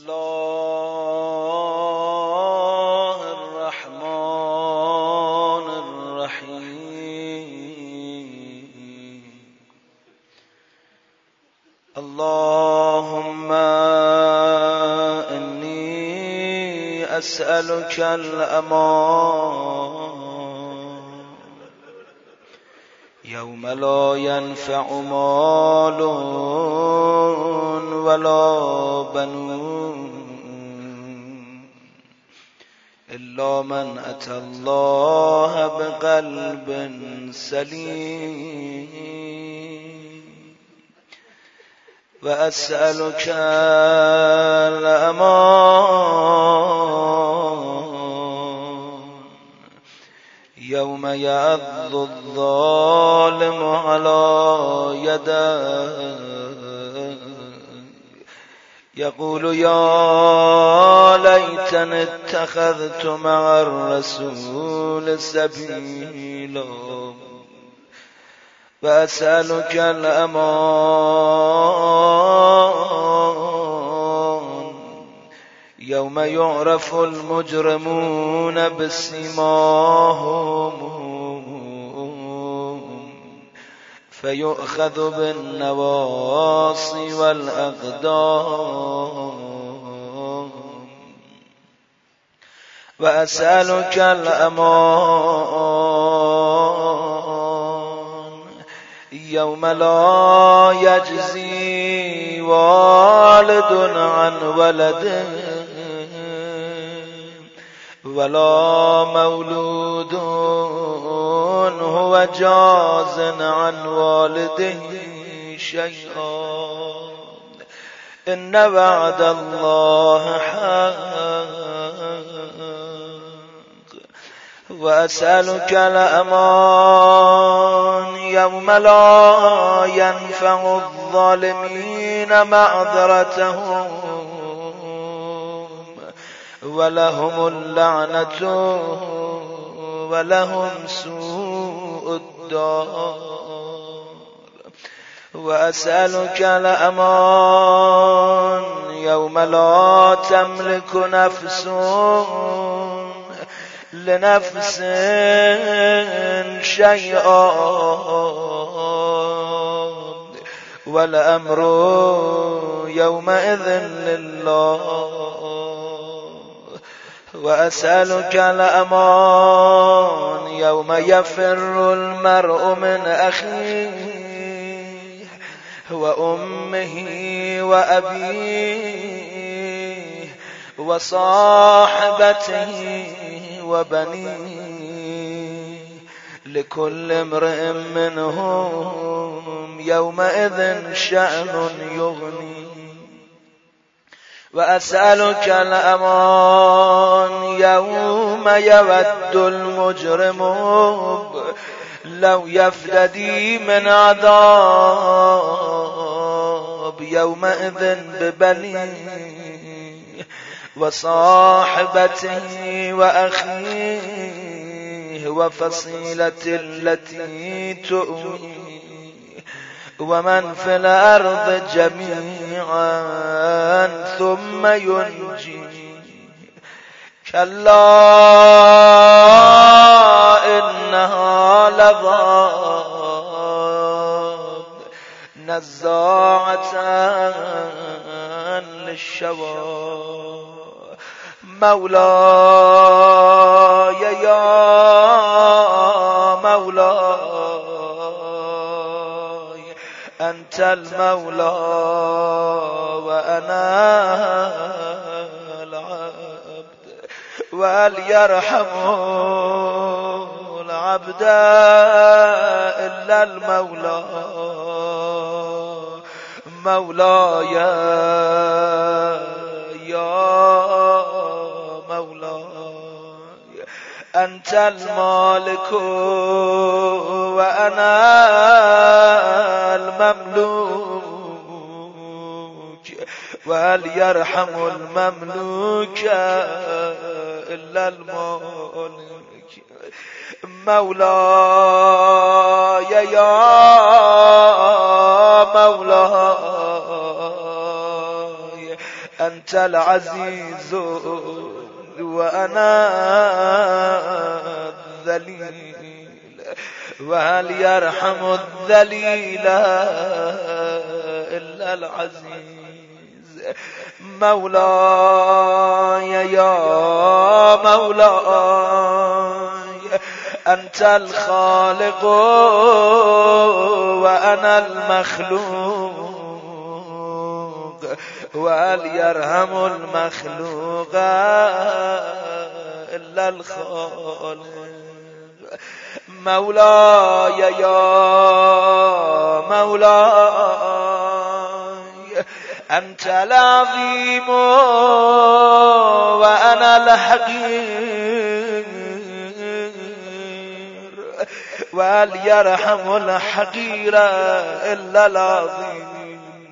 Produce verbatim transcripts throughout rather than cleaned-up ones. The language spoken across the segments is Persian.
الله الرحمن الرحيم اللهم إني أسألك الأمان يوم لا ينفع مال ولا بنون إلا من أتى الله بقلب سليم وأسألك الأمان يوم يعض الظالم على يديه يقول يا ليتني اتخذت مع الرسول سبيلا وأسألك الأمان يوم يعرف المجرمون بسيماهم فيؤخذ بالنواصي والأقدام وأسألك الأمان يوم لا يجزي والد عن ولده ولا مولود هو جاز عن والده شيئا إن وعد الله حق وأسألك الأمان يوم لا ينفع الظالمين معذرتهم ولهم اللعنة ولهم سوء الدار وأسألك الأمان يوم لا تملك نفس لنفس شيئا والأمر يومئذ لله وأسألك الأمان يوم يفر المرء من أخيه وأمه وأبيه وصاحبته وبنيه لكل امرئ منهم يومئذ شأن يغنيه وأسألك الأمان يوم يود المجرم لو يفتدي من عذاب يومئذ ببنيه وصاحبته وأخيه وفصيلة التي تؤويه ومن في الأرض جميعا ثم ينجي كلا إنها لظى نزاعة للشوى مولاي يا مولاي أنت المولى وأنا العبد وليرحم العبد إلا المولى مولاي يا مولاي أنت المالك وأنا المملوك وهل يرحم المملوك إلا المالك مولاي يا مولاي أنت أنت العزيز وأنا الذليل وهل يرحم الذليل إلا العزيز مولاي يا مولاي أنت الخالق وأنا المخلوق وهل يرحم المخلوق إلا الخالق مولاي يا مولاي أنت العظيم وأنا الحقير وهل يرحم الحقير إلا العظيم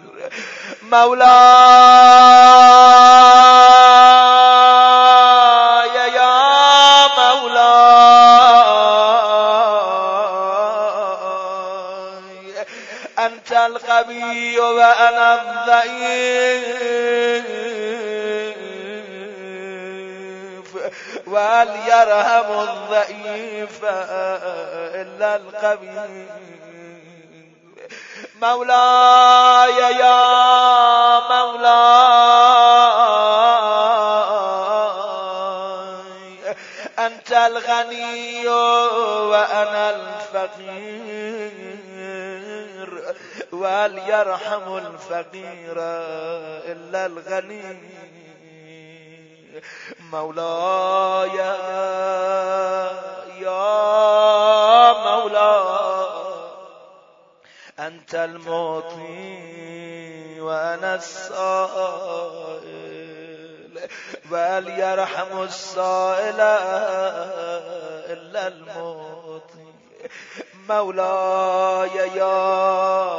مولاي يا مولاي أنت القوي وأنا الضعيف وهل يرحم الضعيف إلا القوي مولاي يا مولاي أنت الغني وأنا الفقير وهل يرحم الفقير إلا الغني مولاي يا مولاي أنت المعطي وأنا السائل وهل يرحم السائل إلا المعطي مولاي يا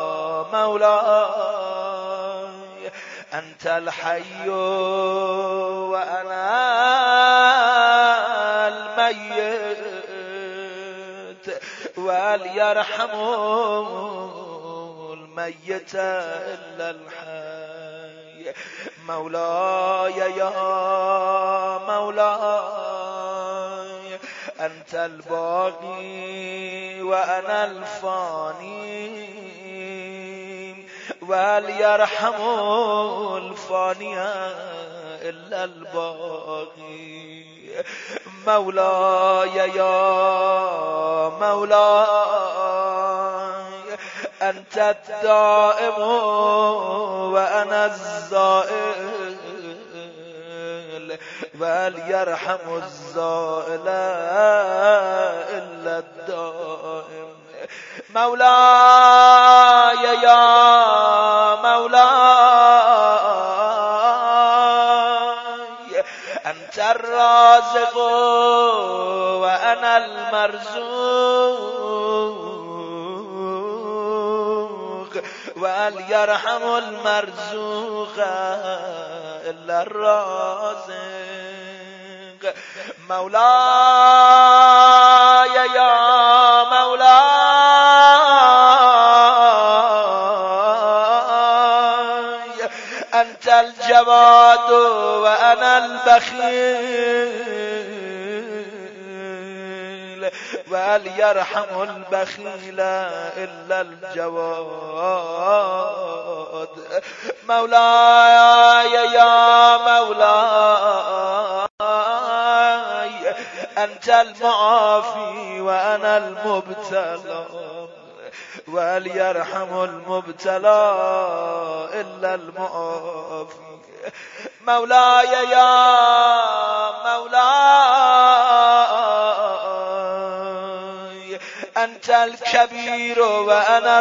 مولاي أنت الحي وأنا الميت وهل يرحم الميت إلا الحي مولاي يا مولاي أنت الباقي وأنا الفاني وهل يرحم الفاني إلا الباقي مولاي يا مولاي أنت الدائم وأنا الزائل وهل يرحم الزائل إلا الدائم مولاي يا مولاي أنت الرازق وأنا المرزوق وهل يرحم المرزوق إلا الرازق مولاي يا مولاي أنت الجواد وأنا البخيل وهل يرحم البخيل إلا الجواد مولاي يا مولاي أنت المعافي وأنا المبتلى وهل يرحم المبتلى إلا المعافي مولاي يا مولاي أنت الكبير وأنا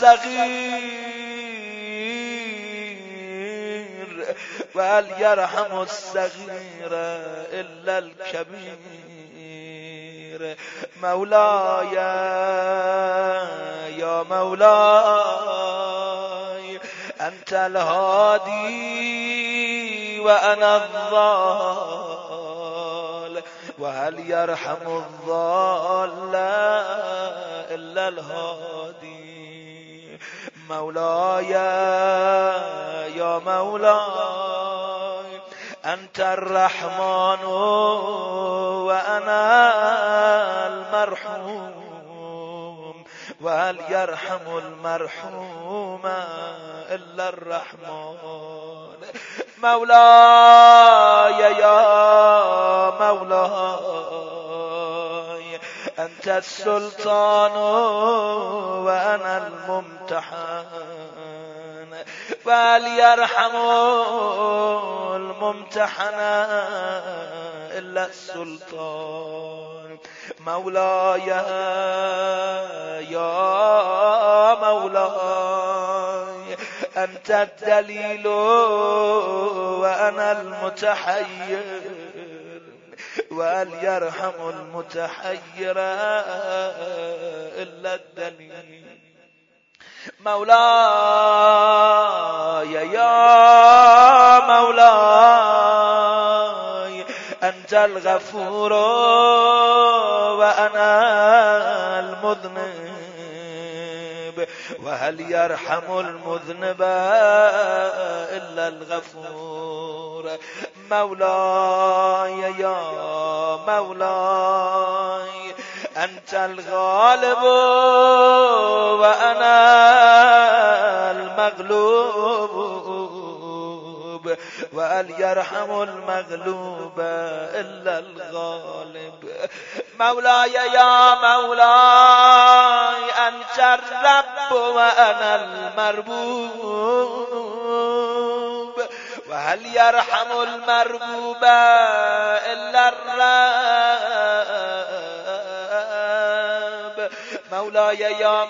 الصغير وهل يرحم الصغير إلا الكبير مولاي يا مولاي أنت الهادي وأنا الضال وهل يرحم الضال إلا الهادي مولاي يا مولاي أنت الرحمن وأنا المرحوم وهل يرحم المرحوم إلا الرحمن مولاي يا مولاي أنت السلطان وأنا الممتحن وهل يرحم الممتحن إلا السلطان مولاي يا مولاي أنت الدليل وأنا المتحير وهل يرحم المتحير إلا الدليل مولاي يا مولاي أنت الغفور وأنا المذنب وهل يرحم المذنب إلا الغفور مولاي يا مولاي أنت الغالب وأنا المغلوب وهل يرحم المغلوب إلا الغالب مولاي يا مولاي أنت الرب وأنا المربوب وهل يرحم المربوب إلا الرب مولاي يا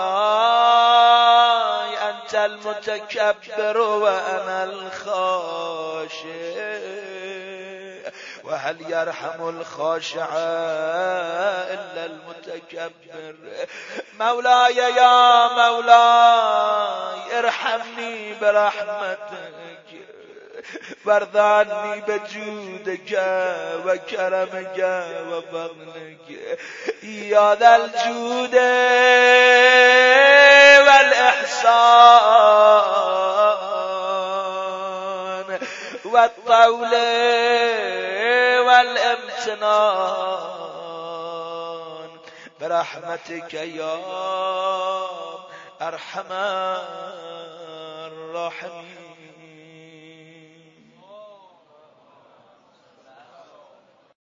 مولاي أنت المتكبر وأنا الخاشع وهل يرحم الخاشع إلا المتكبر مولاي يا مولاي ارحمني برحمتك وارض عني بجودك وكرمك وفضلك يا ذا الجود والإحسان والطول والامتنان برحمتك يا أرحم الراحمين.